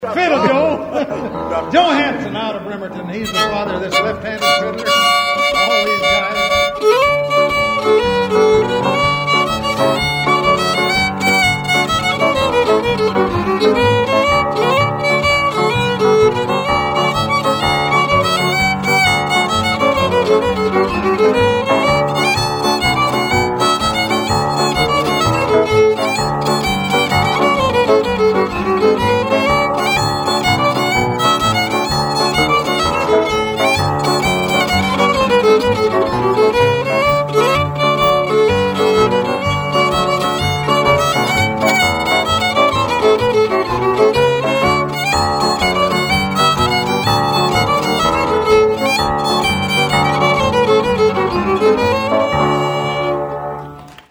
Fiddle, Joe. Joe Hansen out of Bremerton. He's the father of this left-handed fiddler. All these guys.